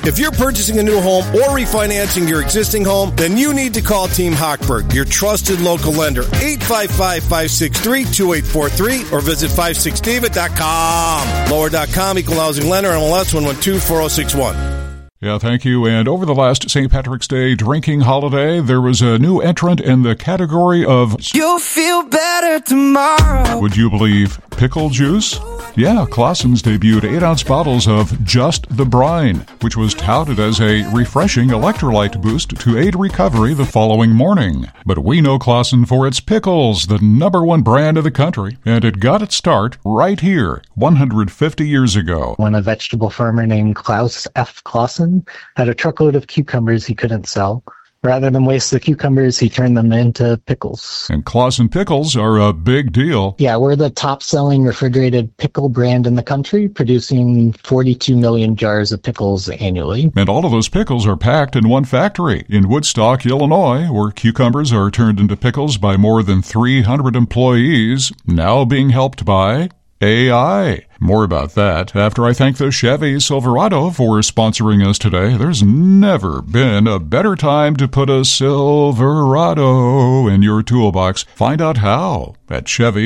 If you're purchasing a new home or refinancing your existing home, then you need to call Team Hochberg, your trusted local lender. 855-563-2843 or visit 56david.com. Lower.com, equal housing lender, MLS 1124061. Yeah, thank you. And over the last St. Patrick's Day drinking holiday, there was a new entrant in the category of You'll feel better tomorrow. Would you believe pickle juice? Yeah, Clausen's debuted 8-ounce bottles of Just the Brine, which was touted as a refreshing electrolyte boost to aid recovery the following morning. But we know Clausen for its pickles, the #1 brand of the country, and it got its start right here, 150 years ago. When a vegetable farmer named Klaus F. Clausen had a truckload of cucumbers he couldn't sell. Rather than waste the cucumbers, he turned them into pickles. And Clausen pickles are a big deal. Yeah, we're the top-selling refrigerated pickle brand in the country, producing 42 million jars of pickles annually. And all of those pickles are packed in one factory in Woodstock, Illinois, where cucumbers are turned into pickles by more than 300 employees, now being helped by AI. More about that after I thank the Chevy Silverado for sponsoring us today. There's never been a better time to put a Silverado in your toolbox. Find out how at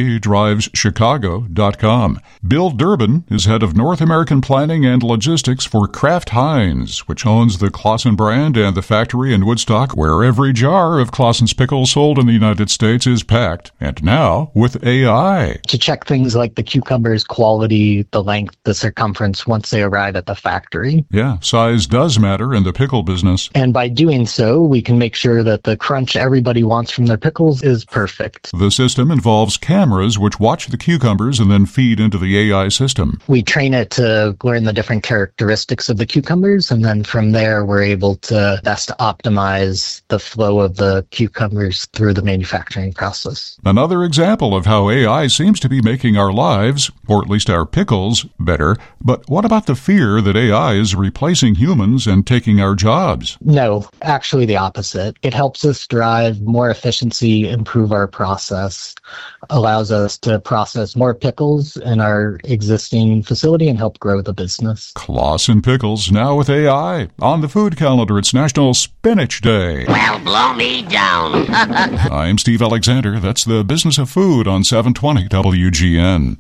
ChevyDrivesChicago.com. Bill Durbin is head of North American Planning and Logistics for Kraft Heinz, which owns the Clausen brand and the factory in Woodstock, where every jar of Clausen's pickles sold in the United States is packed. And now with AI. To check things like the cucumber's quality, the length, the circumference once they arrive at the factory. Yeah, size does matter in the pickle business. And by doing so, we can make sure that the crunch everybody wants from their pickles is perfect. The system involves cameras which watch the cucumbers and then feed into the AI system. We train it to learn the different characteristics of the cucumbers, and then from there we're able to best optimize the flow of the cucumbers through the manufacturing process. Another example of how AI seems to be making our lives, or at least our pickles, better. But what about the fear that AI is replacing humans and taking our jobs? No, actually the opposite. It helps us drive more efficiency, improve our process, allows us to process more pickles in our existing facility and help grow the business. Clausen Pickles, now with AI. On the food calendar, it's National Spinach Day. Well, blow me down. I'm Steve Alexander. That's the Business of Food on 720 WGN.